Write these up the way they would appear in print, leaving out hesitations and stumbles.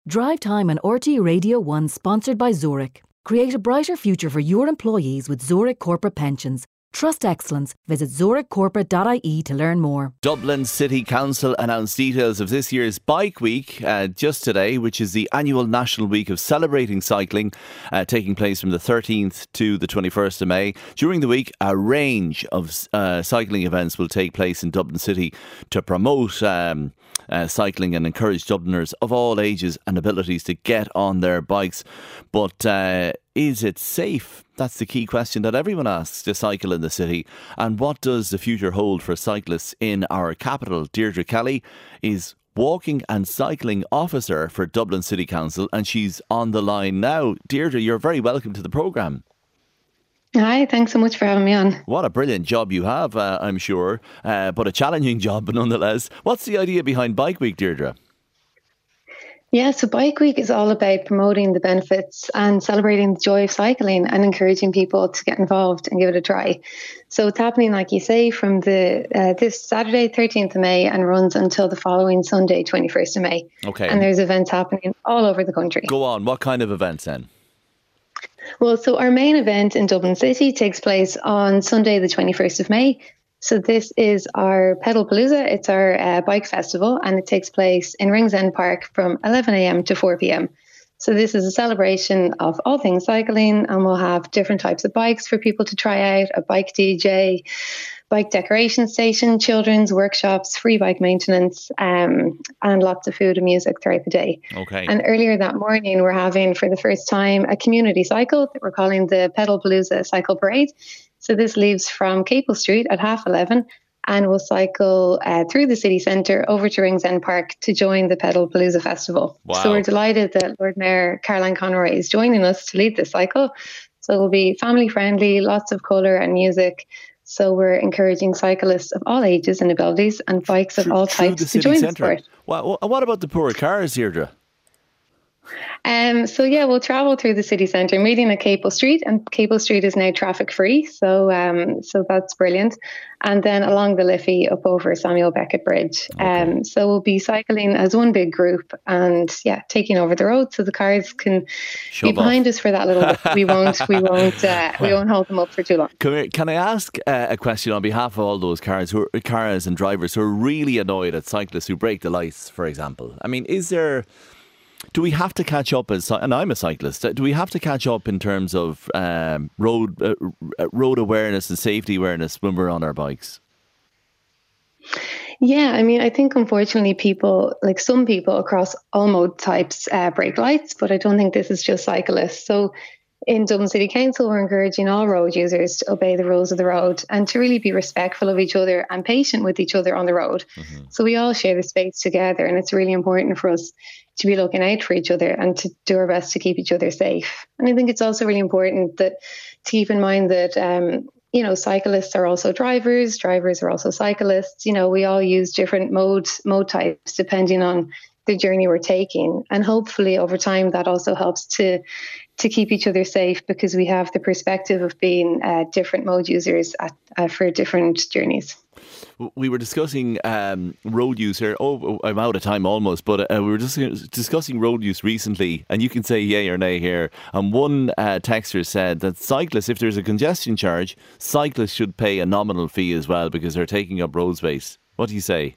Drive Time on RT Radio 1, sponsored by Zurich. Create a brighter future for your employees with Zurich Corporate Pensions. Trust excellence. Visit zurichcorporate.ie to learn more. Dublin City Council announced details of this year's Bike Week just today, which is the annual national week of celebrating cycling, taking place from the 13th to the 21st of May. During the week, a range of cycling events will take place in Dublin City to promote cycling and encourage Dubliners of all ages and abilities to get on their bikes. But is it safe? That's the key question that everyone asks to cycle in the city. And what does the future hold for cyclists in our capital? Deirdre Kelly is Walking and Cycling Officer for Dublin City Council, and she's on the line now. Deirdre, you're very welcome to the programme. Hi, thanks so much for having me on. What a brilliant job you have, I'm sure, but a challenging job nonetheless. What's the idea behind Bike Week, Deirdre? Yeah, so Bike Week is all about promoting the benefits and celebrating the joy of cycling and encouraging people to get involved and give it a try. So it's happening, like you say, from this Saturday, 13th of May, and runs until the following Sunday, 21st of May. Okay. And there's events happening all over the country. Go on. What kind of events then? Well, so our main event in Dublin City takes place on Sunday, the 21st of May. So this is our Pedal Palooza. It's our bike festival, and it takes place in Ringsend Park from 11 a.m. to 4 p.m. So this is a celebration of all things cycling, and we'll have different types of bikes for people to try out, a bike DJ, bike decoration station, children's workshops, free bike maintenance, and lots of food and music throughout the day. Okay. And earlier that morning, we're having for the first time a community cycle that we're calling the Pedal Palooza Cycle Parade. So this leaves from Capel Street at 11:30 and we'll cycle through the city centre over to Ringsend Park to join the Pedal Palooza Festival. Wow. So we're delighted that Lord Mayor Caroline Conroy is joining us to lead this cycle. So it'll be family friendly, lots of colour and music. So we're encouraging cyclists of all ages and abilities and bikes of all types to join the sport. Well, what about the poorer cars, Deirdre? So yeah, we'll travel through the city centre, meeting at Capel Street, and Capel Street is now traffic free, so that's brilliant. And then along the Liffey up over Samuel Beckett Bridge. Okay. So we'll be cycling as one big group, and taking over the road, so the cars can be behind us for that little bit. We won't hold them up for too long. Can I ask a question on behalf of all those cars and drivers who are really annoyed at cyclists who break the lights, for example? I mean, do we have to catch up and I'm a cyclist, do we have to catch up in terms of road awareness and safety awareness when we're on our bikes? Yeah, I mean, I think unfortunately some people across all mode types break lights, but I don't think this is just cyclists. So in Dublin City Council, we're encouraging all road users to obey the rules of the road and to really be respectful of each other and patient with each other on the road. Mm-hmm. So we all share the space together, and it's really important for us to be looking out for each other and to do our best to keep each other safe. And I think it's also really important to keep in mind that cyclists are also drivers are also cyclists. We all use different mode types depending on the journey we're taking, and hopefully over time that also helps to keep each other safe, because we have the perspective of being different mode users for different journeys. We were discussing road use here. Oh, I'm out of time almost, but we were just discussing road use recently, and you can say yay or nay here. And one texter said that cyclists, if there's a congestion charge, cyclists should pay a nominal fee as well because they're taking up road space. What do you say?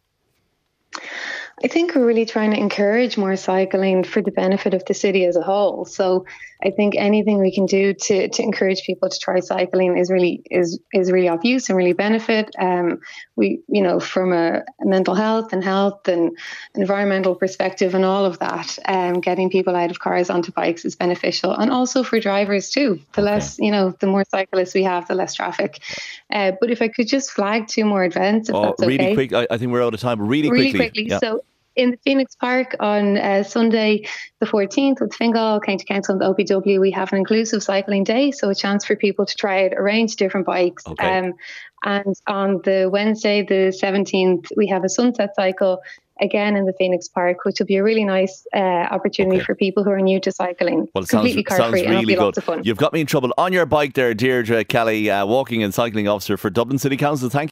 I think we're really trying to encourage more cycling for the benefit of the city as a whole. So I think anything we can do to encourage people to try cycling is really of use and really benefit. We from a mental health and environmental perspective and all of that, getting people out of cars onto bikes is beneficial, and also for drivers too. The less, the more cyclists we have, the less traffic. But if I could just flag two more events, if that's really okay. Quick. I think we're out of time. Really quickly. Yeah. So in the Phoenix Park on Sunday the 14th with Fingal, County Council and the OPW, we have an inclusive cycling day, so a chance for people to try out a range of different bikes. Okay. And on the Wednesday the 17th, we have a sunset cycle again in the Phoenix Park, which will be a really nice opportunity for people who are new to cycling. Well, it completely sounds car-free, really lots good. of fun. You've got me in trouble on your bike there, Deirdre Kelly, Walking and Cycling Officer for Dublin City Council. Thank you.